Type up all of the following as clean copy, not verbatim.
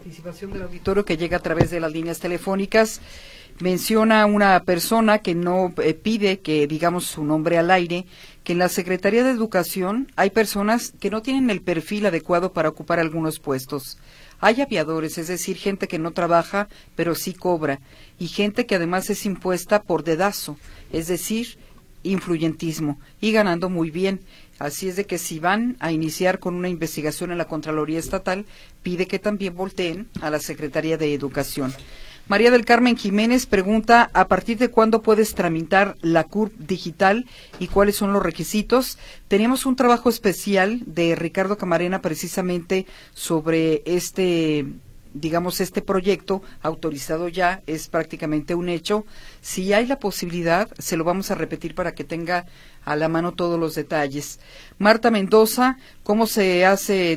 participación del auditorio que llega a través de las líneas telefónicas. Menciona una persona que no pide que digamos su nombre al aire, que en la Secretaría de Educación hay personas que no tienen el perfil adecuado para ocupar algunos puestos. Hay aviadores, es decir, gente que no trabaja, pero sí cobra, y gente que además es impuesta por dedazo, es decir, influyentismo, y ganando muy bien. Así es de que si van a iniciar con una investigación en la Contraloría Estatal, pide que también volteen a la Secretaría de Educación. María del Carmen Jiménez pregunta, ¿a partir de cuándo puedes tramitar la CURP digital y cuáles son los requisitos? Tenemos un trabajo especial de Ricardo Camarena precisamente sobre este proyecto autorizado ya, es prácticamente un hecho. Si hay la posibilidad, se lo vamos a repetir para que tenga a la mano todos los detalles. Marta Mendoza, ¿cómo se hace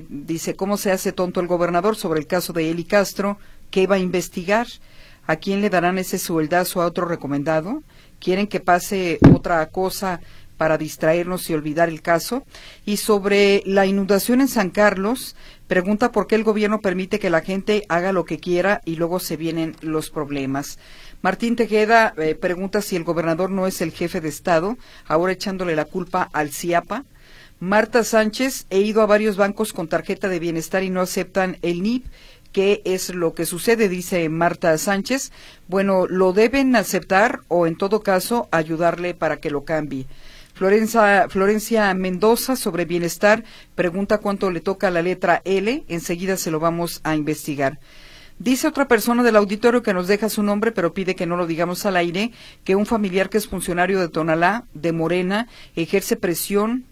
tonto el gobernador sobre el caso de Eli Castro? ¿Qué va a investigar? ¿A quién le darán ese sueldazo a otro recomendado? ¿Quieren que pase otra cosa para distraernos y olvidar el caso? Y sobre la inundación en San Carlos, pregunta por qué el gobierno permite que la gente haga lo que quiera y luego se vienen los problemas. Martín Tejeda pregunta si el gobernador no es el jefe de Estado, ahora echándole la culpa al CIAPA. Marta Sánchez, he ido a varios bancos con tarjeta de bienestar y no aceptan el NIP. ¿Qué es lo que sucede?, dice Marta Sánchez. Bueno, lo deben aceptar o en todo caso ayudarle para que lo cambie. Florencia Mendoza, sobre bienestar, pregunta cuánto le toca la letra L, enseguida se lo vamos a investigar. Dice otra persona del auditorio que nos deja su nombre, pero pide que no lo digamos al aire, que un familiar que es funcionario de Tonalá, de Morena, ejerce presión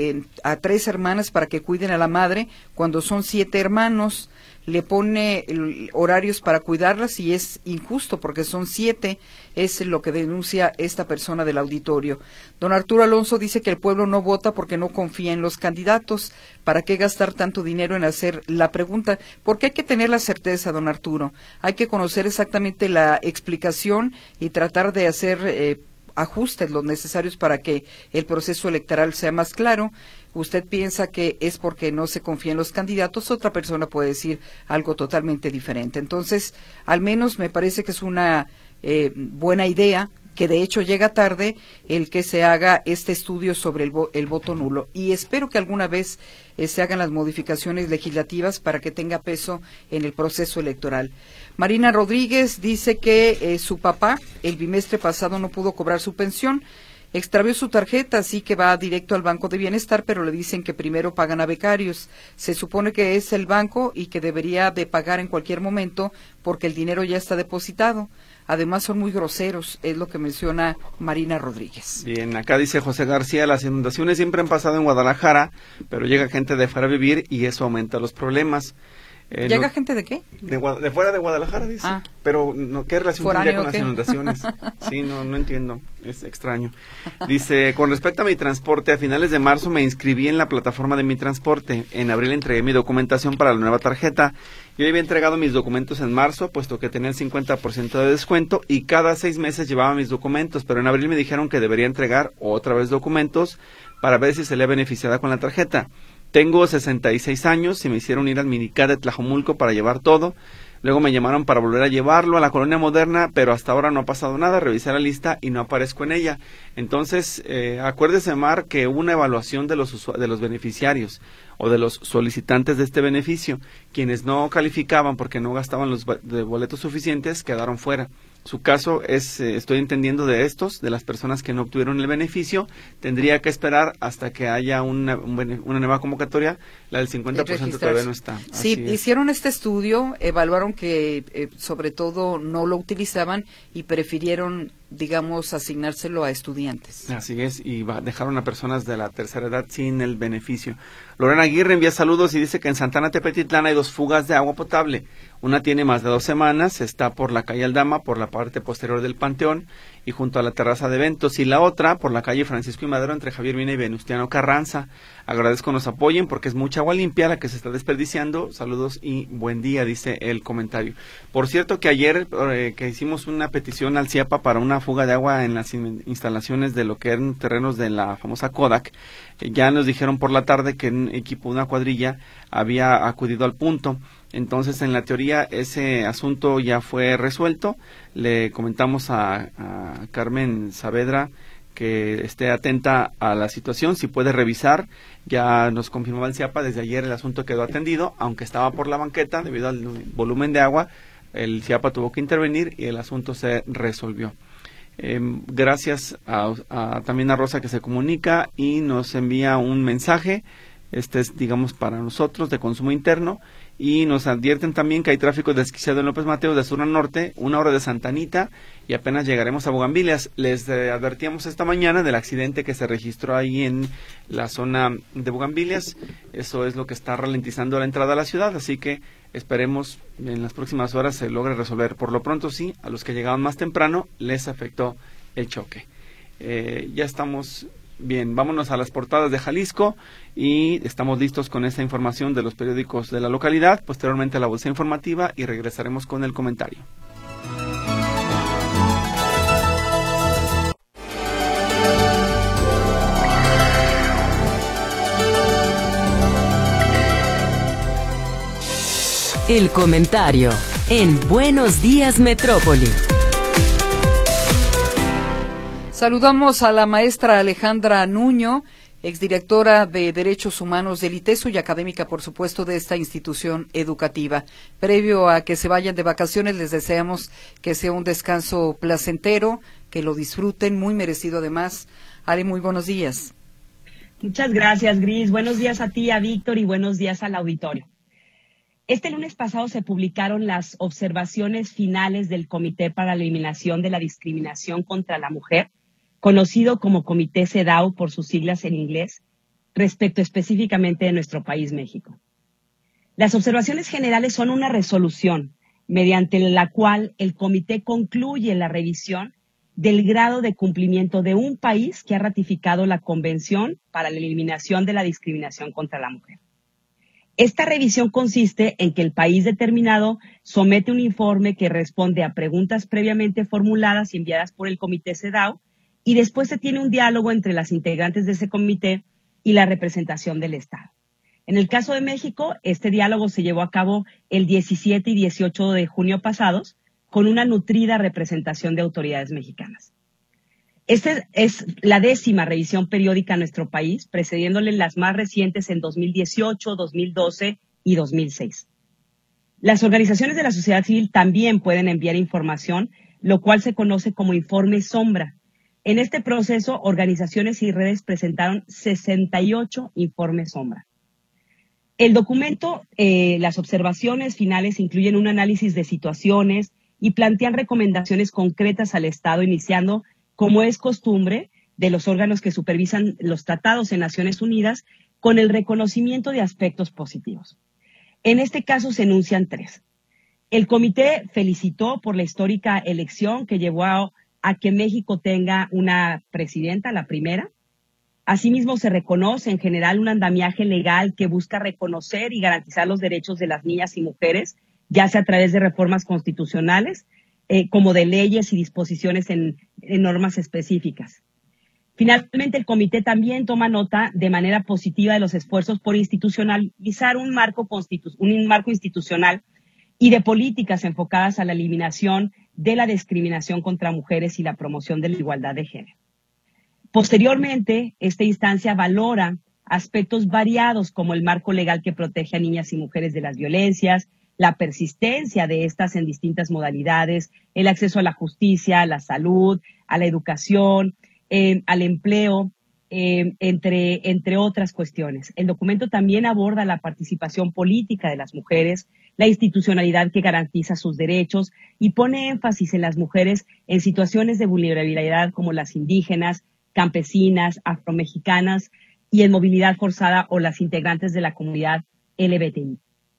a 3 hermanas para que cuiden a la madre cuando son 7 hermanos. Le pone horarios para cuidarlas y es injusto porque son 7, es lo que denuncia esta persona del auditorio. Don Arturo Alonso dice que el pueblo no vota porque no confía en los candidatos. ¿Para qué gastar tanto dinero en hacer la pregunta? Porque hay que tener la certeza, don Arturo. Hay que conocer exactamente la explicación y tratar de hacer ajustes los necesarios para que el proceso electoral sea más claro. Usted piensa que es porque no se confía en los candidatos, otra persona puede decir algo totalmente diferente. Entonces, al menos me parece que es una buena idea, que de hecho llega tarde, el que se haga este estudio sobre el voto nulo. Y espero que alguna vez se hagan las modificaciones legislativas para que tenga peso en el proceso electoral. Marina Rodríguez dice que su papá el bimestre pasado no pudo cobrar su pensión. Extravió su tarjeta, así que va directo al Banco de Bienestar, pero le dicen que primero pagan a becarios. Se supone que es el banco y que debería de pagar en cualquier momento porque el dinero ya está depositado. Además son muy groseros, es lo que menciona Marina Rodríguez. Bien, acá dice José García, las inundaciones siempre han pasado en Guadalajara, pero llega gente de fuera a vivir y eso aumenta los problemas. ¿Llega gente de qué? De fuera de Guadalajara, dice. Pero no, ¿qué relación tendría con las inundaciones? Sí, no entiendo, es extraño. Dice, con respecto a mi transporte, a finales de marzo me inscribí en la plataforma de Mi Transporte. En abril entregué mi documentación para la nueva tarjeta. Yo había entregado mis documentos en marzo, puesto que tenía el 50% de descuento, y cada 6 meses llevaba mis documentos, pero en abril me dijeron que debería entregar otra vez documentos para ver si salía beneficiada con la tarjeta. Tengo 66 años y me hicieron ir al Minicat de Tlajomulco para llevar todo. Luego me llamaron para volver a llevarlo a la Colonia Moderna, pero hasta ahora no ha pasado nada. Revisé la lista y no aparezco en ella. Entonces, acuérdese, Mar, que hubo una evaluación de los beneficiarios o de los solicitantes de este beneficio. Quienes no calificaban porque no gastaban los boletos suficientes quedaron fuera. Su caso es, estoy entendiendo de las personas que no obtuvieron el beneficio, tendría que esperar hasta que haya una nueva convocatoria, la del 50% todavía no está. Sí, hicieron este estudio, evaluaron que sobre todo no lo utilizaban y prefirieron, digamos, asignárselo a estudiantes. Así es, y dejaron a personas de la tercera edad sin el beneficio. Lorena Aguirre envía saludos y dice que en Santana Tepetitlán hay 2 fugas de agua potable. Una tiene más de 2 semanas, está por la calle Aldama, por la parte posterior del Panteón y junto a la terraza de eventos, y la otra por la calle Francisco y Madero entre Javier Mina y Venustiano Carranza. Agradezco nos apoyen porque es mucha agua limpia la que se está desperdiciando. Saludos y buen día, dice el comentario. Por cierto que ayer que hicimos una petición al CIAPA para una fuga de agua en las instalaciones de lo que eran terrenos de la famosa Kodak, ya nos dijeron por la tarde que un equipo, una cuadrilla, había acudido al punto. Entonces, en la teoría, ese asunto ya fue resuelto. Le comentamos a Carmen Saavedra que esté atenta a la situación, si puede revisar. Ya nos confirmó el CIAPA, desde ayer el asunto quedó atendido, aunque estaba por la banqueta debido al volumen de agua. El CIAPA tuvo que intervenir y el asunto se resolvió. Gracias también a Rosa, que se comunica y nos envía un mensaje. Este es, digamos, para nosotros, de consumo interno, y nos advierten también que hay tráfico desquiciado en López Mateos de sur a norte, 1 hora de Santa Anita, y apenas llegaremos a Bugambilias. Les advertíamos esta mañana del accidente que se registró ahí en la zona de Bugambilias. Eso es lo que está ralentizando la entrada a la ciudad, así que esperemos en las próximas horas se logre resolver. Por lo pronto sí, a los que llegaban más temprano les afectó el choque. Ya estamos bien, vámonos a las portadas de Jalisco y estamos listos con esta información de los periódicos de la localidad, posteriormente a la bolsa informativa y regresaremos con el comentario. El comentario en Buenos Días Metrópoli. Saludamos a la maestra Alejandra Nuño, exdirectora de Derechos Humanos del ITESO y académica, por supuesto, de esta institución educativa. Previo a que se vayan de vacaciones, les deseamos que sea un descanso placentero, que lo disfruten, muy merecido además. Ale, muy buenos días. Muchas gracias, Gris. Buenos días a ti, a Víctor, y buenos días al auditorio. Este lunes pasado se publicaron las observaciones finales del Comité para la Eliminación de la Discriminación contra la Mujer, conocido como Comité CEDAW por sus siglas en inglés, respecto específicamente de nuestro país, México. Las observaciones generales son una resolución mediante la cual el comité concluye la revisión del grado de cumplimiento de un país que ha ratificado la Convención para la Eliminación de la Discriminación contra la Mujer. Esta revisión consiste en que el país determinado somete un informe que responde a preguntas previamente formuladas y enviadas por el Comité CEDAW, y después se tiene un diálogo entre las integrantes de ese comité y la representación del Estado. En el caso de México, este diálogo se llevó a cabo el 17 y 18 de junio pasados, con una nutrida representación de autoridades mexicanas. Esta es la 10ª revisión periódica en nuestro país, precediéndole las más recientes en 2018, 2012 y 2006. Las organizaciones de la sociedad civil también pueden enviar información, lo cual se conoce como informe sombra. En este proceso, organizaciones y redes presentaron 68 informes sombra. El documento, las observaciones finales incluyen un análisis de situaciones y plantean recomendaciones concretas al Estado, iniciando, como es costumbre, de los órganos que supervisan los tratados en Naciones Unidas, con el reconocimiento de aspectos positivos. En este caso se enuncian 3. El comité felicitó por la histórica elección que llevó a que México tenga una presidenta, la primera. Asimismo, se reconoce en general un andamiaje legal que busca reconocer y garantizar los derechos de las niñas y mujeres, ya sea a través de reformas constitucionales, como de leyes y disposiciones en normas específicas. Finalmente, el comité también toma nota de manera positiva de los esfuerzos por institucionalizar un marco institucional y de políticas enfocadas a la eliminación de la discriminación contra mujeres y la promoción de la igualdad de género. Posteriormente, esta instancia valora aspectos variados como el marco legal que protege a niñas y mujeres de las violencias, la persistencia de estas en distintas modalidades, el acceso a la justicia, a la salud, a la educación, al empleo, entre otras cuestiones. El documento también aborda la participación política de las mujeres, la institucionalidad que garantiza sus derechos y pone énfasis en las mujeres en situaciones de vulnerabilidad como las indígenas, campesinas, afromexicanas y en movilidad forzada o las integrantes de la comunidad LGBTI.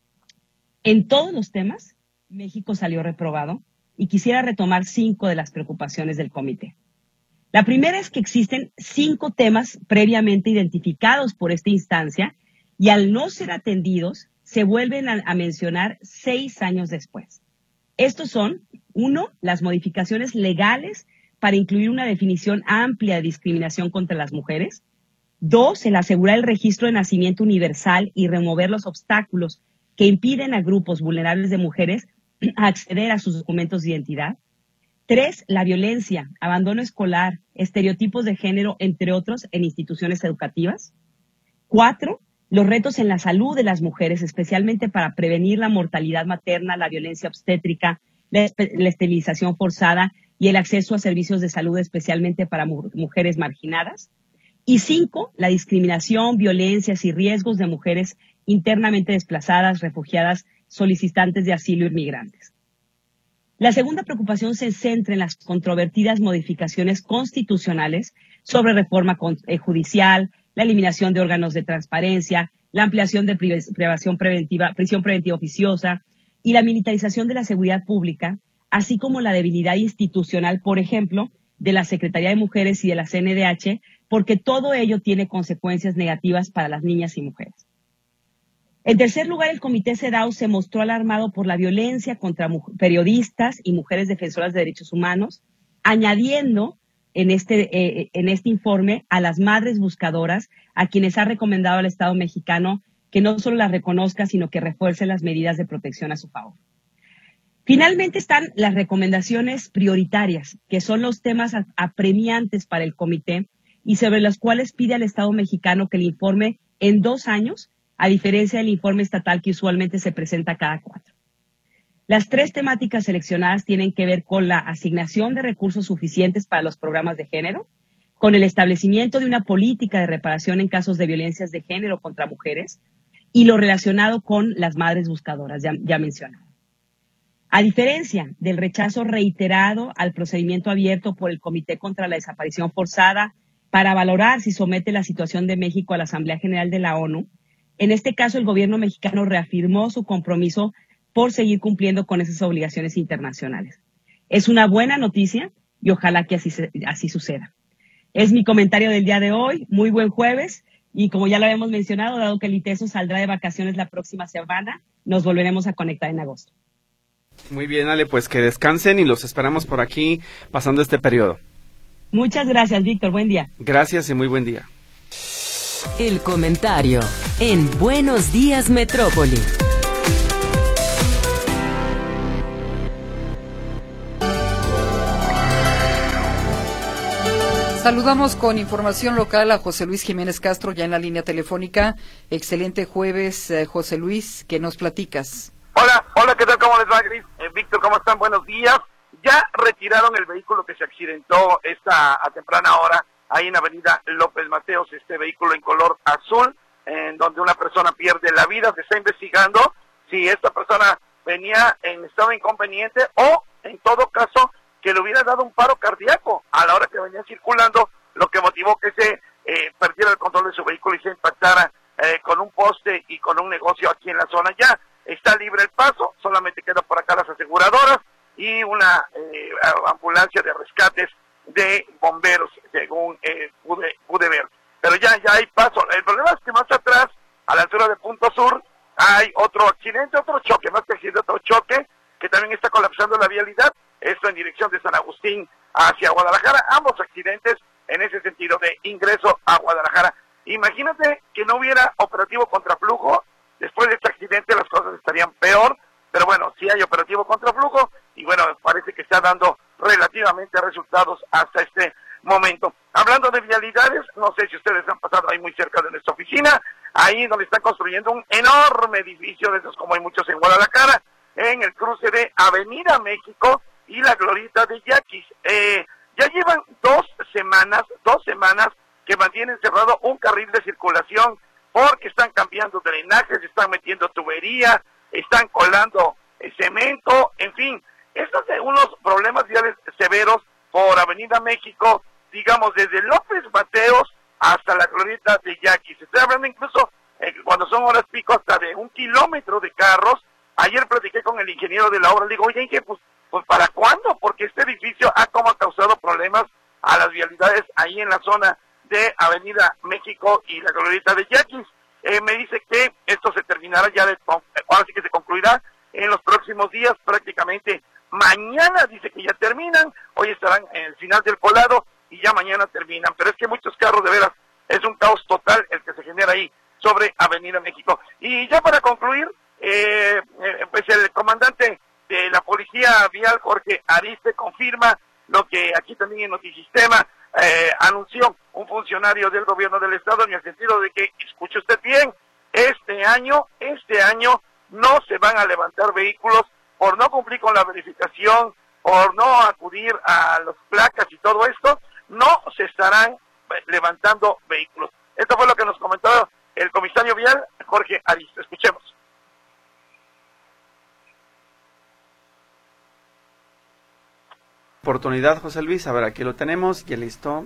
En todos los temas, México salió reprobado y quisiera retomar 5 de las preocupaciones del comité. La primera es que existen 5 temas previamente identificados por esta instancia y al no ser atendidos, se vuelven a mencionar 6 años después. Estos son, 1, las modificaciones legales para incluir una definición amplia de discriminación contra las mujeres. 2, el asegurar el registro de nacimiento universal y remover los obstáculos que impiden a grupos vulnerables de mujeres acceder a sus documentos de identidad. 3, la violencia, abandono escolar, estereotipos de género, entre otros, en instituciones educativas. 4, los retos en la salud de las mujeres, especialmente para prevenir la mortalidad materna, la violencia obstétrica, la esterilización forzada y el acceso a servicios de salud, especialmente para mujeres marginadas. Y 5, la discriminación, violencias y riesgos de mujeres internamente desplazadas, refugiadas, solicitantes de asilo y migrantes. La segunda preocupación se centra en las controvertidas modificaciones constitucionales sobre reforma judicial, la eliminación de órganos de transparencia, la ampliación de prisión preventiva oficiosa y la militarización de la seguridad pública, así como la debilidad institucional, por ejemplo, de la Secretaría de Mujeres y de la CNDH, porque todo ello tiene consecuencias negativas para las niñas y mujeres. En tercer lugar, el Comité CEDAW se mostró alarmado por la violencia contra periodistas y mujeres defensoras de derechos humanos, añadiendo en este informe a las madres buscadoras, a quienes ha recomendado al Estado mexicano que no solo las reconozca, sino que refuerce las medidas de protección a su favor. Finalmente están las recomendaciones prioritarias, que son los temas apremiantes para el comité y sobre los cuales pide al Estado mexicano que le informe en 2 años, a diferencia del informe estatal que usualmente se presenta cada 4. Las 3 temáticas seleccionadas tienen que ver con la asignación de recursos suficientes para los programas de género, con el establecimiento de una política de reparación en casos de violencias de género contra mujeres y lo relacionado con las madres buscadoras, ya mencionado. A diferencia del rechazo reiterado al procedimiento abierto por el Comité contra la Desaparición Forzada para valorar si somete la situación de México a la Asamblea General de la ONU, en este caso el gobierno mexicano reafirmó su compromiso por seguir cumpliendo con esas obligaciones internacionales. Es una buena noticia y ojalá que así suceda. Es mi comentario del día de hoy. Muy buen jueves y como ya lo habíamos mencionado, dado que el ITESO saldrá de vacaciones la próxima semana, nos volveremos a conectar en agosto. Muy bien, Ale, pues que descansen y los esperamos por aquí pasando este periodo. Muchas gracias, Víctor. Buen día. Gracias y muy buen día. El comentario en Buenos Días Metrópoli. Saludamos con información local a José Luis Jiménez Castro, ya en la línea telefónica. Excelente jueves, José Luis, ¿qué nos platicas? Hola, ¿qué tal? ¿Cómo les va, Gris? Víctor, ¿cómo están? Buenos días. Ya retiraron el vehículo que se accidentó a temprana hora ahí en Avenida López Mateos, este vehículo en color azul, en donde una persona pierde la vida. Se está investigando si esta persona venía en estado inconveniente o, en todo caso, que le hubiera dado un paro cardíaco a la hora que venía circulando, lo que motivó que se perdiera el control de su vehículo y se impactara con un poste y con un negocio aquí en la zona. Ya está libre el paso, solamente queda por acá las aseguradoras y una ambulancia de rescates de bomberos, según pude ver. Pero ya hay paso. El problema es que más atrás, a la altura de Punto Sur, hay otro accidente, otro choque, más que accidente, otro choque, que también está colapsando la vialidad. Esto en dirección de San Agustín hacia Guadalajara. Ambos accidentes en ese sentido de ingreso a Guadalajara. Imagínate que no hubiera operativo contraflujo. Después de este accidente las cosas estarían peor. Pero bueno, sí hay operativo contraflujo y bueno, parece que está dando relativamente resultados hasta este momento. Hablando de vialidades, no sé si ustedes han pasado ahí muy cerca de nuestra oficina, ahí donde están construyendo un enorme edificio de esos como hay muchos en Guadalajara, en el cruce de Avenida México y la Glorieta de Yaquis. Ya llevan 2 semanas que mantienen cerrado un carril de circulación porque están cambiando drenajes, están metiendo tubería, están colando cemento, en fin, estos son unos problemas viales severos por Avenida México, digamos desde López Mateos hasta la Glorieta de Yaquis. Estoy hablando incluso cuando son horas pico hasta de 1 kilómetro de carros. Ayer platiqué con el ingeniero de la obra, le digo, oye, pues ¿para cuándo? Porque este edificio ha causado problemas a las vialidades ahí en la zona de Avenida México y la Glorieta de Yaquis. Me dice que esto se terminará ahora sí que se concluirá en los próximos días, prácticamente mañana dice que ya terminan, hoy estarán en el final del colado y ya mañana terminan, pero es que muchos carros de veras, es un caos total el que se genera ahí sobre Avenida México. Y ya para concluir, pues el comandante de la Policía Vial, Jorge Ariste, confirma lo que aquí también en Notisistema anunció un funcionario del gobierno del estado, en el sentido de que, escuche usted bien, este año no se van a levantar vehículos por no cumplir con la verificación, por no acudir a las placas y todo esto, no se estarán levantando vehículos. Esto fue lo que nos comentó el comisario vial, Jorge Ariste. Escuchemos. Oportunidad, José Luis, a ver, aquí lo tenemos, ya listo.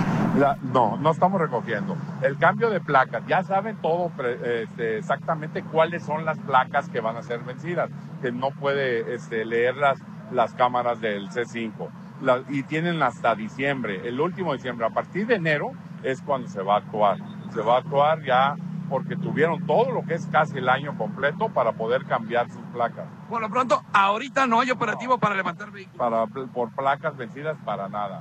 No estamos recogiendo. El cambio de placas, ya saben todo exactamente cuáles son las placas que van a ser vencidas, que no puede leer las cámaras del C5. Y tienen hasta diciembre, el último diciembre. A partir de enero es cuando se va a actuar. Se va a actuar ya porque tuvieron todo lo que es casi el año completo para poder cambiar sus placas. Por lo pronto, ahorita no hay operativo para levantar vehículos. Por placas vencidas, para nada.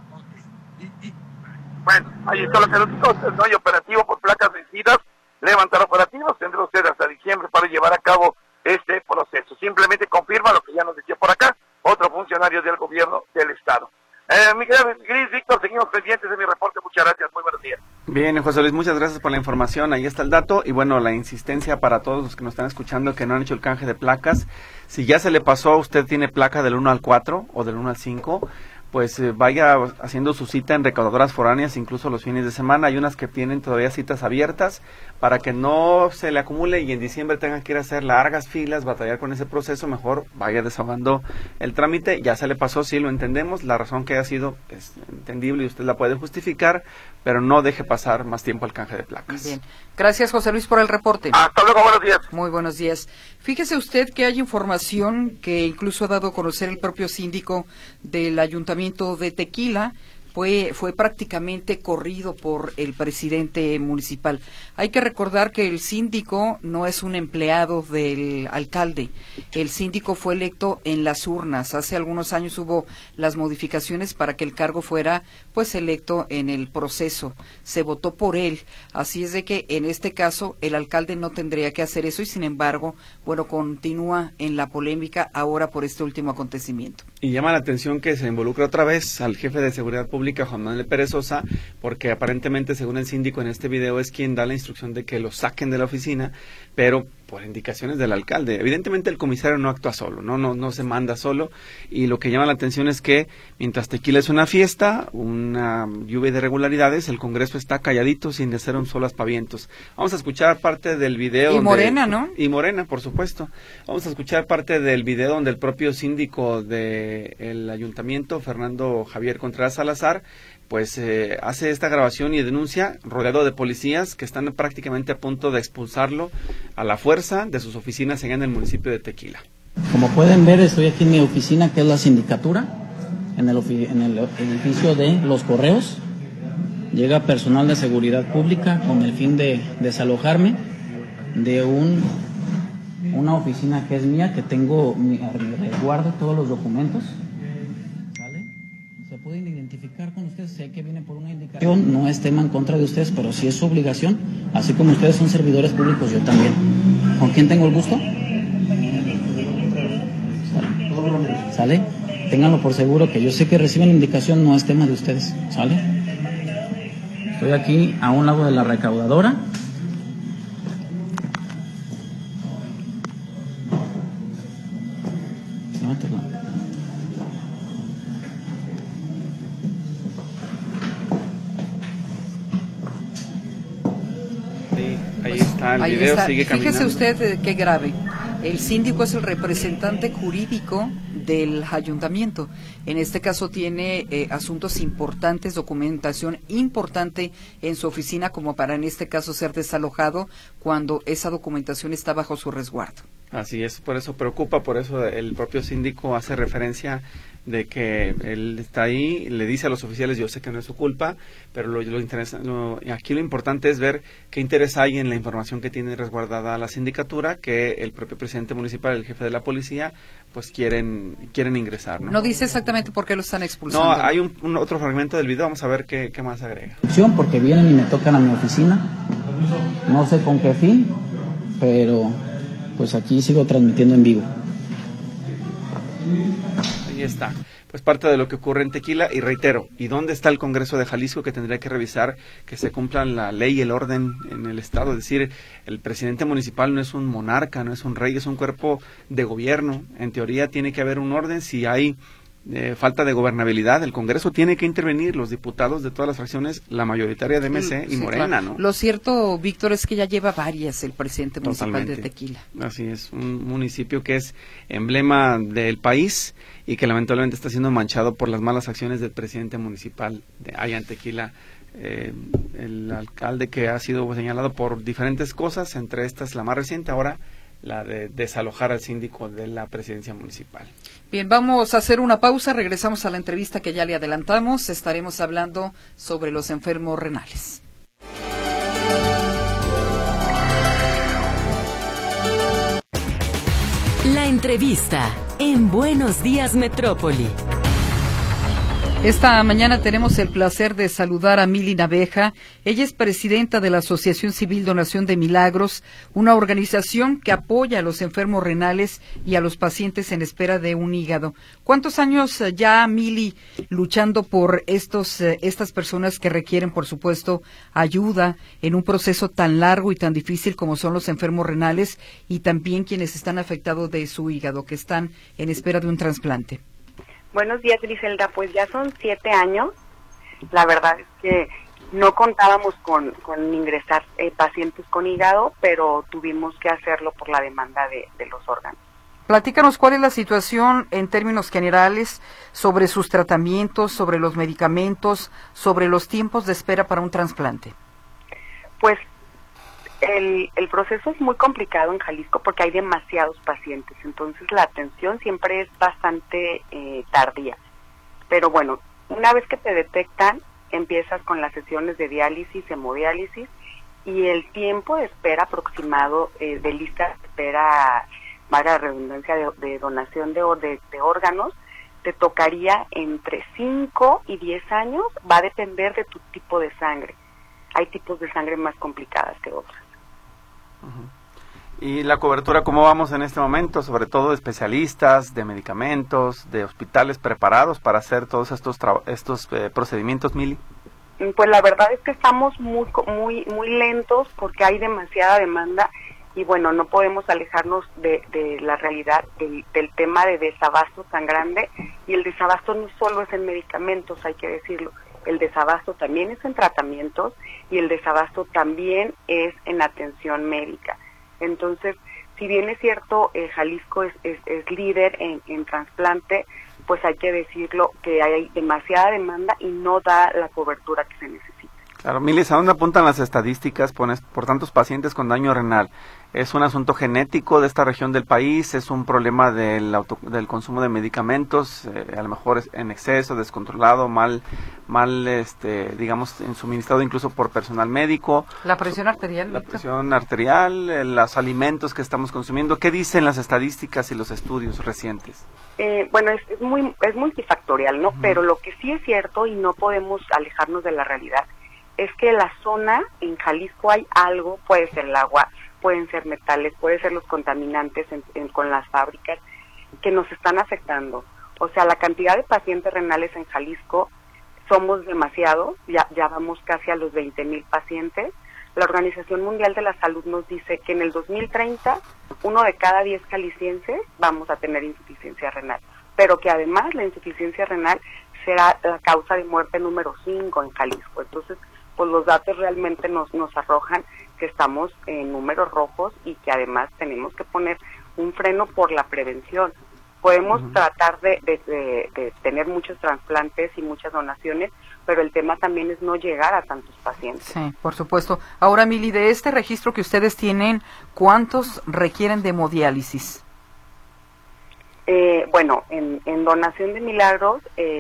Bueno, ahí está lo que nos dijo, no hay operativo por placas vencidas, levantar operativos, tendrá usted hasta diciembre para llevar a cabo este proceso. Simplemente confirma lo que ya nos decía por acá otro funcionario del gobierno del estado. Mi querido Gris, Víctor, seguimos pendientes de mi reporte. Muchas gracias, muy buenos días. Bien, José Luis, muchas gracias por la información. Ahí está el dato. Y bueno, la insistencia para todos los que nos están escuchando que no han hecho el canje de placas. Si ya se le pasó, usted tiene placa del 1 al 4 o del 1 al 5, pues vaya haciendo su cita en recaudadoras foráneas, incluso los fines de semana. Hay unas que tienen todavía citas abiertas para que no se le acumule y en diciembre tengan que ir a hacer largas filas, batallar con ese proceso. Mejor vaya desahogando el trámite. Ya se le pasó, sí, lo entendemos. La razón que haya sido es entendible y usted la puede justificar, pero no deje pasar más tiempo el canje de placas. Bien. Gracias, José Luis, por el reporte. Hasta luego, buenos días. Muy buenos días. Fíjese usted que hay información que incluso ha dado a conocer el propio síndico del Ayuntamiento de Tequila. Fue prácticamente corrido por el presidente municipal. Hay que recordar que el síndico no es un empleado del alcalde. El síndico fue electo en las urnas. Hace algunos años hubo las modificaciones para que el cargo fuera pues electo en el proceso. Se votó por él. Así es de que en este caso el alcalde no tendría que hacer eso y sin embargo, bueno, continúa en la polémica ahora por este último acontecimiento. Y llama la atención que se involucra otra vez al jefe de Seguridad Pública, Juan Manuel Pérez Sosa, porque aparentemente, según el síndico en este video, es quien da la instrucción de que lo saquen de la oficina, pero por indicaciones del alcalde. Evidentemente el comisario no actúa solo, no se manda solo, y lo que llama la atención es que mientras Tequila es una fiesta, una lluvia de irregularidades, el Congreso está calladito sin hacer un solo aspavientos. Vamos a escuchar parte del video. Y Morena, ¿no? Y Morena, por supuesto. Vamos a escuchar parte del video donde el propio síndico del ayuntamiento, Fernando Javier Contreras Salazar, pues hace esta grabación y denuncia, rodeado de policías que están prácticamente a punto de expulsarlo a la fuerza de sus oficinas allá en el municipio de Tequila. Como pueden ver, estoy aquí en mi oficina, que es la sindicatura, en el edificio de Los Correos. Llega personal de seguridad pública con el fin de desalojarme de una oficina que es mía, que tengo resguardo todos los documentos. Se pueden identificar con ustedes, sé que viene por una indicación, no es tema en contra de ustedes, pero sí es su obligación, así como ustedes son servidores públicos, yo también. ¿Con quién tengo el gusto? ¿Sale? Ténganlo por seguro que yo sé que reciben indicación, no es tema de ustedes, ¿sale? Estoy aquí a un lado de la recaudadora. El video está. Sigue caminando. Fíjese usted qué grave. El síndico es el representante jurídico del ayuntamiento. En este caso tiene asuntos importantes, documentación importante en su oficina como para en este caso ser desalojado cuando esa documentación está bajo su resguardo. Así es, por eso preocupa, por eso el propio síndico hace referencia de que él está ahí, le dice a los oficiales, yo sé que no es su culpa, pero aquí lo importante es ver qué interés hay en la información que tiene resguardada la sindicatura, que el propio presidente municipal, el jefe de la policía, pues quieren ingresar, ¿no? No dice exactamente por qué lo están expulsando. No, hay un otro fragmento del video, vamos a ver qué más agrega. Porque vienen y me tocan a mi oficina, no sé con qué fin, pero pues aquí sigo transmitiendo en vivo. Ahí está. Pues parte de lo que ocurre en Tequila, y reitero, ¿y dónde está el Congreso de Jalisco, que tendría que revisar que se cumplan la ley y el orden en el Estado? Es decir, el presidente municipal no es un monarca, no es un rey, es un cuerpo de gobierno. En teoría tiene que haber un orden. Si hay falta de gobernabilidad, el Congreso tiene que intervenir, los diputados de todas las fracciones, la mayoritaria de MC y Morena, claro, ¿no? Lo cierto, Víctor, es que ya lleva varias el presidente municipal de Tequila. Así es, un municipio que es emblema del país y que lamentablemente está siendo manchado por las malas acciones del presidente municipal de allá en Tequila. El alcalde, que ha sido señalado por diferentes cosas, entre estas la más reciente, ahora la de desalojar al síndico de la presidencia municipal. Bien, vamos a hacer una pausa, regresamos a la entrevista que ya le adelantamos, estaremos hablando sobre los enfermos renales. La entrevista en Buenos Días Metrópoli. Esta mañana tenemos el placer de saludar a Mili Naveja. Ella es presidenta de la Asociación Civil Donación de Milagros, una organización que apoya a los enfermos renales y a los pacientes en espera de un hígado. ¿Cuántos años ya, Mili, luchando por estas personas que requieren, por supuesto, ayuda en un proceso tan largo y tan difícil como son los enfermos renales, y también quienes están afectados de su hígado, que están en espera de un trasplante? Buenos días, Griselda. Pues ya son 7 años. La verdad es que no contábamos con ingresar pacientes con hígado, pero tuvimos que hacerlo por la demanda de los órganos. Platícanos cuál es la situación en términos generales sobre sus tratamientos, sobre los medicamentos, sobre los tiempos de espera para un trasplante. Pues el proceso es muy complicado en Jalisco porque hay demasiados pacientes, entonces la atención siempre es bastante tardía. Pero bueno, una vez que te detectan, empiezas con las sesiones de diálisis, hemodiálisis, y el tiempo de espera aproximado de lista de espera, valga la redundancia, de donación de órganos, te tocaría entre 5 y 10 años, va a depender de tu tipo de sangre. Hay tipos de sangre más complicadas que otras. ¿Y la cobertura cómo vamos en este momento? Sobre todo de especialistas, de medicamentos, de hospitales preparados para hacer todos estos procedimientos, Mili. Pues la verdad es que estamos muy lentos porque hay demasiada demanda y bueno, no podemos alejarnos de la realidad del tema de desabasto tan grande, y el desabasto no solo es en medicamentos, hay que decirlo. El desabasto también es en tratamientos y el desabasto también es en atención médica. Entonces, si bien es cierto, Jalisco es líder en trasplante, pues hay que decirlo que hay demasiada demanda y no da la cobertura que se necesita. Claro, Milis, ¿a dónde apuntan las estadísticas por tantos pacientes con daño renal? ¿Es un asunto genético de esta región del país? ¿Es un problema del consumo de medicamentos, a lo mejor en exceso, descontrolado, mal digamos, suministrado incluso por personal médico? ¿La presión arterial? La presión arterial, los alimentos que estamos consumiendo. ¿Qué dicen las estadísticas y los estudios recientes? Bueno, es multifactorial, ¿no? Pero lo que sí es cierto, y no podemos alejarnos de la realidad, es que la zona, en Jalisco hay algo, puede ser el agua, pueden ser metales, puede ser los contaminantes con las fábricas, que nos están afectando. O sea, la cantidad de pacientes renales en Jalisco somos demasiados, ya vamos casi a los 20,000 pacientes. La Organización Mundial de la Salud nos dice que en el 2030, 1 de cada 10 jaliscienses vamos a tener insuficiencia renal, pero que además la insuficiencia renal será la causa de muerte número 5 en Jalisco. Entonces, pues los datos realmente nos arrojan que estamos en números rojos y que además tenemos que poner un freno por la prevención. Podemos tratar de tener muchos trasplantes y muchas donaciones, pero el tema también es no llegar a tantos pacientes. Sí, por supuesto. Ahora, Mili, de este registro que ustedes tienen, ¿cuántos requieren de hemodiálisis? Bueno, en donación de milagros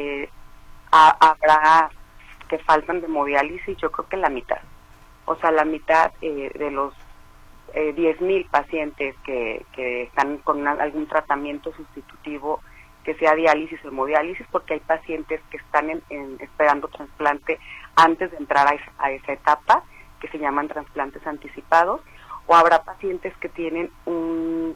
habrá que faltan de hemodiálisis, yo creo que la mitad. O sea, la mitad de los 10,000 pacientes que están con algún tratamiento sustitutivo, que sea diálisis o hemodiálisis, porque hay pacientes que están esperando trasplante antes de entrar a esa etapa, que se llaman trasplantes anticipados, o habrá pacientes que tienen un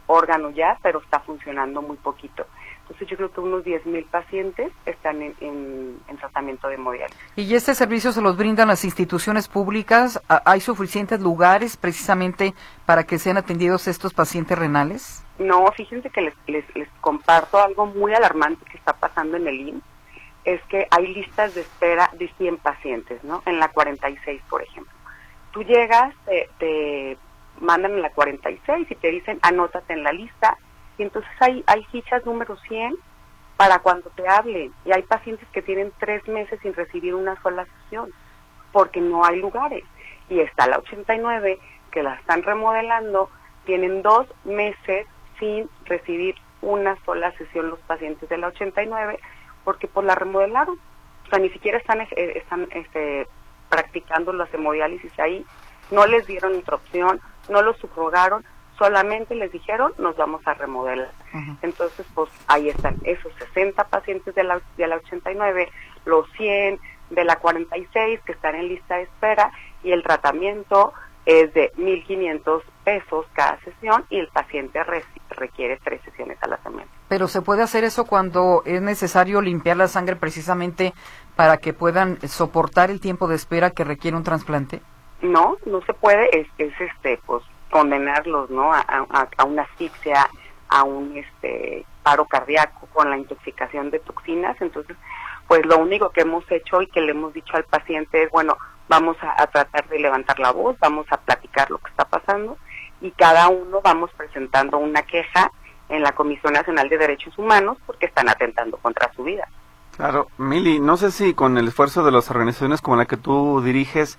órgano ya, pero está funcionando muy poquito. Entonces yo creo que unos 10,000 pacientes están en tratamiento de hemodiálisis. ¿Y este servicio se los brindan las instituciones públicas? ¿Hay suficientes lugares precisamente para que sean atendidos estos pacientes renales? No, fíjense que les comparto algo muy alarmante que está pasando en el IMSS, es que hay listas de espera de 100 pacientes, ¿no? En la 46, por ejemplo. Tú llegas, te mandan en la 46 y te dicen, anótate en la lista, y entonces hay fichas número 100 para cuando te hablen, y hay pacientes que tienen 3 meses sin recibir una sola sesión, porque no hay lugares. Y está la 89, que la están remodelando, tienen 2 meses sin recibir una sola sesión los pacientes de la 89, porque pues la remodelaron. O sea, ni siquiera están practicando las hemodiálisis ahí, no les dieron instrucción, no los subrogaron, solamente les dijeron, nos vamos a remodelar. Entonces, pues ahí están esos 60 pacientes de la 89, los 100 de la 46 que están en lista de espera, y el tratamiento es de 1,500 pesos cada sesión, y el paciente requiere 3 sesiones a la semana. Pero ¿se puede hacer eso cuando es necesario limpiar la sangre precisamente para que puedan soportar el tiempo de espera que requiere un trasplante? No, no se puede, pues condenarlos, ¿no? A una asfixia, a un paro cardíaco con la intoxicación de toxinas. Entonces, pues lo único que hemos hecho y que le hemos dicho al paciente es, bueno, vamos a tratar de levantar la voz, vamos a platicar lo que está pasando, y cada uno vamos presentando una queja en la Comisión Nacional de Derechos Humanos porque están atentando contra su vida. Claro, Mili, no sé si con el esfuerzo de las organizaciones como la que tú diriges,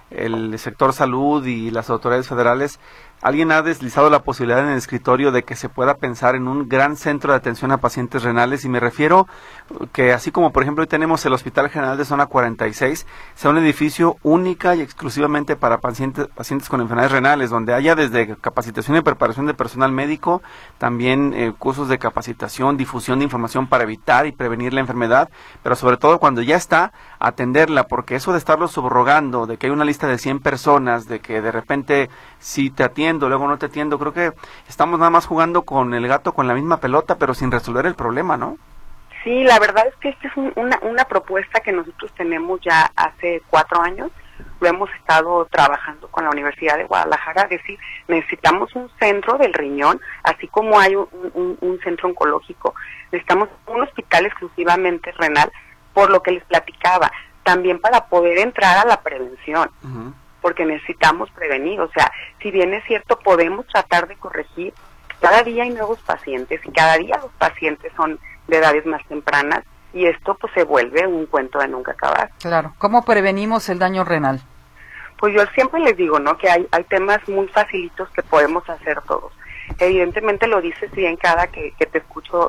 el sector salud y las autoridades federales, alguien ha deslizado la posibilidad en el escritorio de que se pueda pensar en un gran centro de atención a pacientes renales, y me refiero que así como por ejemplo hoy tenemos el Hospital General de Zona 46, sea un edificio única y exclusivamente para pacientes con enfermedades renales, donde haya desde capacitación y preparación de personal médico, también cursos de capacitación, difusión de información para evitar y prevenir la enfermedad, pero sobre todo cuando ya está, atenderla, porque eso de estarlo subrogando, de que hay una lista de 100 personas, de que de repente si te atiendo, luego no te atiendo, creo que estamos nada más jugando con el gato con la misma pelota, pero sin resolver el problema, ¿no? Sí, la verdad es que esta es una propuesta que nosotros tenemos ya hace 4 años, lo hemos estado trabajando con la Universidad de Guadalajara, es decir, necesitamos un centro del riñón, así como hay un centro oncológico, necesitamos un hospital exclusivamente renal, por lo que les platicaba, también para poder entrar a la prevención. Porque necesitamos prevenir, o sea, si bien es cierto, podemos tratar de corregir, cada día hay nuevos pacientes y cada día los pacientes son de edades más tempranas, y esto pues se vuelve un cuento de nunca acabar. Claro, ¿cómo prevenimos el daño renal? Pues yo siempre les digo, ¿no?, que hay temas muy facilitos que podemos hacer todos. Evidentemente lo dices bien, cada que te escucho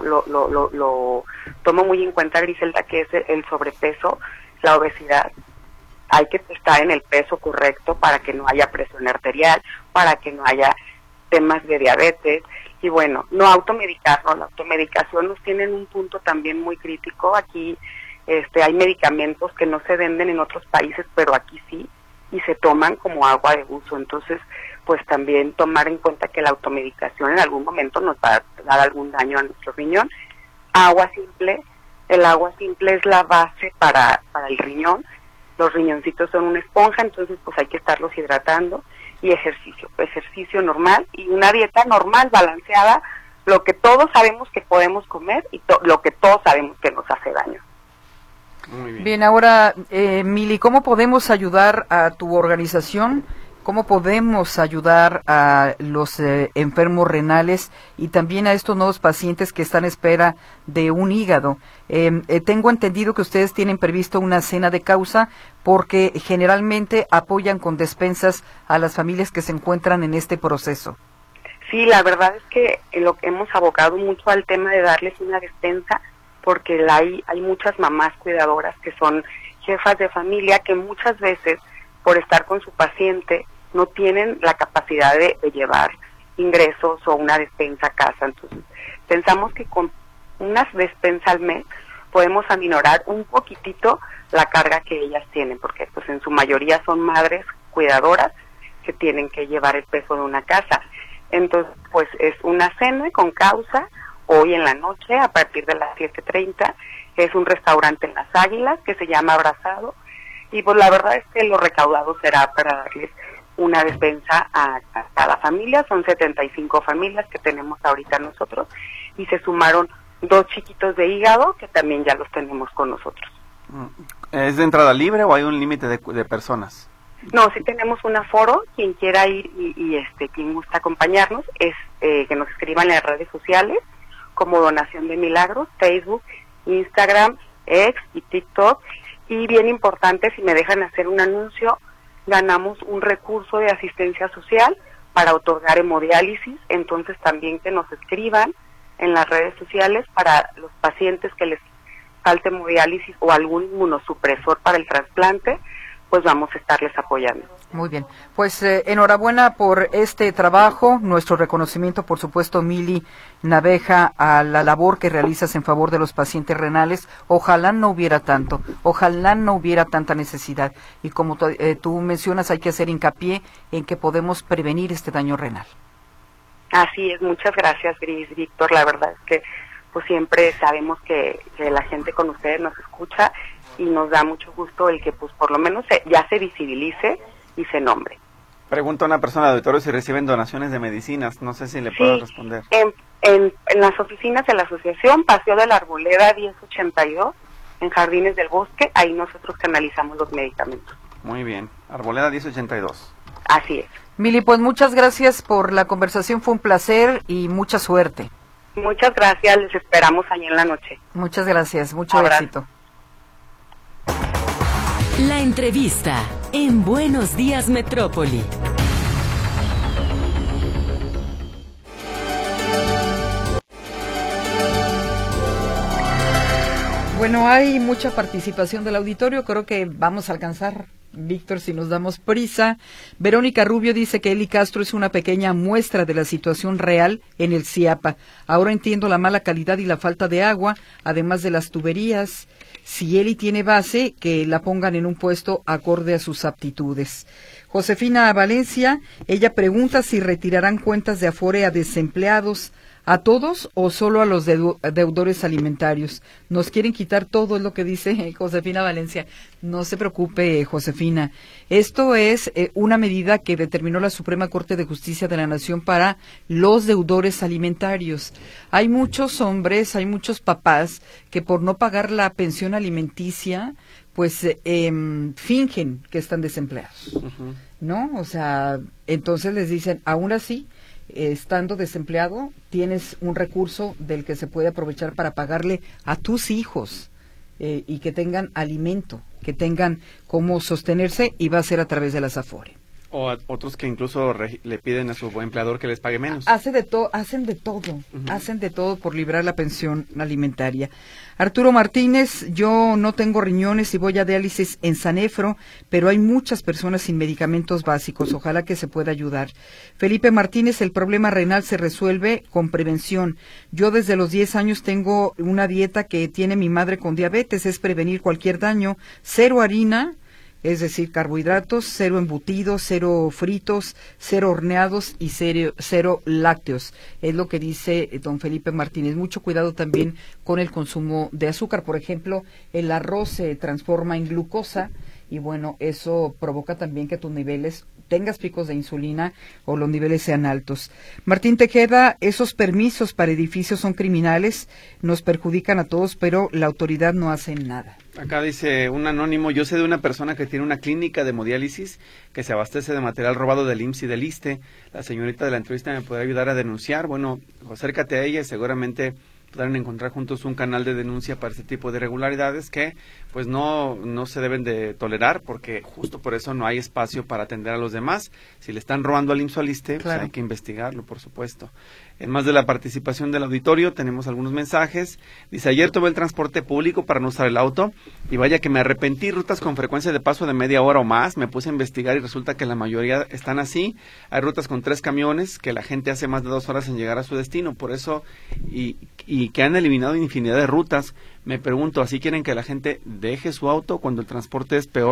lo tomo muy en cuenta, Griselda, que es el sobrepeso, la obesidad. Hay que estar en el peso correcto para que no haya presión arterial, para que no haya temas de diabetes, y bueno, no automedicarnos. La automedicación nos tiene en un punto también muy crítico. Aquí hay medicamentos que no se venden en otros países, pero aquí sí, y se toman como agua de uso. Entonces, pues también tomar en cuenta que la automedicación en algún momento nos va a dar algún daño a nuestro riñón. Agua simple, el agua simple es la base para el riñón. Los riñoncitos son una esponja, entonces pues hay que estarlos hidratando, y ejercicio normal y una dieta normal, balanceada, lo que todos sabemos que podemos comer y lo que todos sabemos que nos hace daño. Muy bien. Bien, ahora, Mili, ¿cómo podemos ayudar a tu organización? ¿Cómo podemos ayudar a los enfermos renales y también a estos nuevos pacientes que están a espera de un hígado? Tengo entendido que ustedes tienen previsto una cena de causa porque generalmente apoyan con despensas a las familias que se encuentran en este proceso. Sí, la verdad es que hemos abocado mucho al tema de darles una despensa, porque hay muchas mamás cuidadoras que son jefas de familia que muchas veces, por estar con su paciente, no tienen la capacidad de llevar ingresos o una despensa a casa. Entonces, pensamos que con unas despensas al mes podemos aminorar un poquitito la carga que ellas tienen, porque pues en su mayoría son madres cuidadoras que tienen que llevar el peso de una casa. Entonces, pues es una cena con causa hoy en la noche a partir de las 7:30. Es un restaurante en Las Águilas que se llama Abrazado. Y pues la verdad es que lo recaudado será para darles una despensa a cada familia. Son 75 familias que tenemos ahorita nosotros. Y se sumaron 2 chiquitos de hígado que también ya los tenemos con nosotros. ¿Es de entrada libre o hay un límite de personas? No, sí tenemos un aforo. Quien quiera ir y quien gusta acompañarnos es que nos escriban en las redes sociales como Donación de Milagros, Facebook, Instagram, X y TikTok. Y bien importante, si me dejan hacer un anuncio, ganamos un recurso de asistencia social para otorgar hemodiálisis. Entonces también que nos escriban en las redes sociales para los pacientes que les falte hemodiálisis o algún inmunosupresor para el trasplante, pues vamos a estarles apoyando. Muy bien, pues enhorabuena por este trabajo, nuestro reconocimiento, por supuesto, Mili Naveja, a la labor que realizas en favor de los pacientes renales. Ojalá no hubiera tanto, ojalá no hubiera tanta necesidad, y como tú mencionas, hay que hacer hincapié en que podemos prevenir este daño renal. Así es, muchas gracias, Gris, Víctor, la verdad es que pues siempre sabemos que la gente con ustedes nos escucha y nos da mucho gusto el que pues por lo menos ya se visibilice y se nombre. Pregunta una persona del auditorio si reciben donaciones de medicinas, no sé si le puedo responder. En las oficinas de la asociación, Paseo de la Arboleda 1082, en Jardines del Bosque, ahí nosotros canalizamos los medicamentos. Muy bien, Arboleda 1082. Así es. Mili, pues muchas gracias por la conversación, fue un placer y mucha suerte. Muchas gracias, les esperamos ahí en la noche. Muchas gracias, mucho éxito. La entrevista en Buenos Días Metrópoli. Bueno, hay mucha participación del auditorio, creo que vamos a alcanzar, Víctor, si nos damos prisa. Verónica Rubio dice que Eli Castro es una pequeña muestra de la situación real en el CIAPA. Ahora entiendo la mala calidad y la falta de agua, además de las tuberías. Si Eli tiene base, que la pongan en un puesto acorde a sus aptitudes. Josefina Valencia, ella pregunta si retirarán cuentas de Afore a desempleados, ¿a todos o solo a los deudores alimentarios? Nos quieren quitar todo, es lo que dice Josefina Valencia. No se preocupe, Josefina. Esto es una medida que determinó la Suprema Corte de Justicia de la Nación para los deudores alimentarios. Hay muchos hombres, hay muchos papás que por no pagar la pensión alimenticia, pues fingen que están desempleados, ¿no? O sea, entonces les dicen, aún así, estando desempleado, tienes un recurso del que se puede aprovechar para pagarle a tus hijos y que tengan alimento, que tengan cómo sostenerse, y va a ser a través de las Afore. O a otros que incluso le piden a su empleador que les pague menos. Hacen de todo por librar la pensión alimentaria. Arturo Martínez, yo no tengo riñones y voy a diálisis en Sanefro, pero hay muchas personas sin medicamentos básicos, ojalá que se pueda ayudar. Felipe Martínez, el problema renal se resuelve con prevención. Yo desde los 10 años tengo una dieta que tiene mi madre con diabetes, es prevenir cualquier daño, 0 harina, es decir, carbohidratos, 0 embutidos, 0 fritos, 0 horneados y 0 lácteos. Es lo que dice don Felipe Martínez. Mucho cuidado también con el consumo de azúcar. Por ejemplo, el arroz se transforma en glucosa y bueno, eso provoca también que tus niveles tengas picos de insulina o los niveles sean altos. Martín Tejeda, esos permisos para edificios son criminales, nos perjudican a todos, pero la autoridad no hace nada. Acá dice un anónimo, yo sé de una persona que tiene una clínica de hemodiálisis que se abastece de material robado del IMSS y del ISSSTE. La señorita de la entrevista me podrá ayudar a denunciar. Bueno, acércate a ella y seguramente podrán encontrar juntos un canal de denuncia para este tipo de irregularidades que pues no se deben de tolerar, porque justo por eso no hay espacio para atender a los demás. Si le están robando al IMSS o al ISSSTE, claro, pues hay que investigarlo, por supuesto. En más de la participación del auditorio, tenemos algunos mensajes. Dice, ayer tomé el transporte público para no usar el auto y vaya que me arrepentí, rutas con frecuencia de paso de media hora o más. Me puse a investigar y resulta que la mayoría están así. Hay rutas con 3 camiones que la gente hace más de 2 horas en llegar a su destino. Por eso, y que han eliminado infinidad de rutas. Me pregunto, ¿así quieren que la gente deje su auto cuando el transporte es peor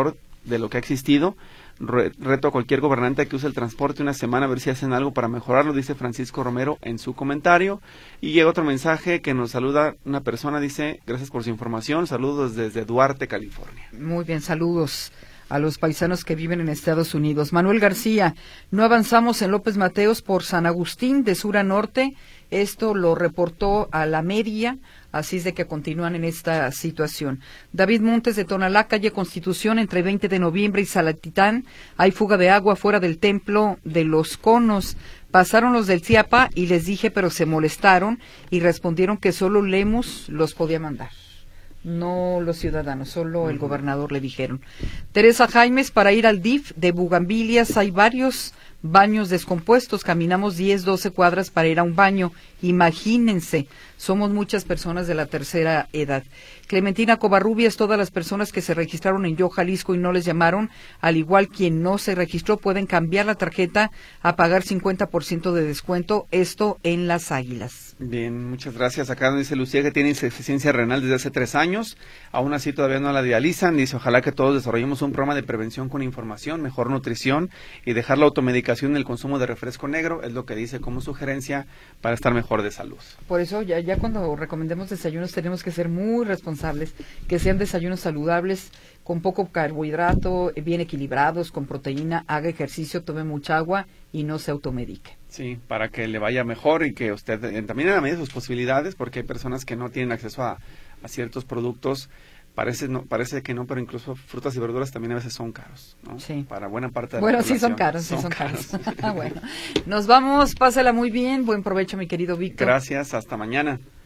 de lo que ha existido. Reto a cualquier gobernante que use el transporte una semana a ver si hacen algo para mejorarlo, dice Francisco Romero en su comentario. Y llega otro mensaje que nos saluda una persona, dice, gracias por su información, saludos desde Duarte, California. Muy bien, saludos a los paisanos que viven en Estados Unidos. Manuel García, no avanzamos en López Mateos por San Agustín de sur a norte, esto lo reportó a La Media, así es de que continúan en esta situación. David Montes de Tonalá, calle Constitución, entre 20 de noviembre y Salatitán, hay fuga de agua fuera del templo de los Conos. Pasaron los del CIAPA y les dije, pero se molestaron y respondieron que solo Lemus los podía mandar. No los ciudadanos, solo el gobernador le dijeron. Teresa Jaimes, para ir al DIF de Bugambilias hay varios baños descompuestos, caminamos 10, 12 cuadras para ir a un baño, imagínense, somos muchas personas de la tercera edad. Clementina Covarrubias, todas las personas que se registraron en Yo Jalisco y no les llamaron, al igual quien no se registró, pueden cambiar la tarjeta a pagar 50% de descuento, esto en Las Águilas. Bien, muchas gracias. Acá nos dice Lucía que tiene insuficiencia renal desde hace 3 años, aún así todavía no la dializan, dice ojalá que todos desarrollemos un programa de prevención con información, mejor nutrición y dejar la automedicación y el consumo de refresco negro, es lo que dice como sugerencia para estar mejor de salud. Por eso ya cuando recomendemos desayunos tenemos que ser muy responsables, que sean desayunos saludables, con poco carbohidrato, bien equilibrados, con proteína, haga ejercicio, tome mucha agua y no se automedique. Sí, para que le vaya mejor y que usted también en la medida de sus posibilidades, porque hay personas que no tienen acceso a ciertos productos. Parece que no, pero incluso frutas y verduras también a veces son caros, ¿no? Sí. Para buena parte de la población. Sí son caros, sí son caros. Bueno, nos vamos, pásala muy bien, buen provecho mi querido Víctor. Gracias, hasta mañana.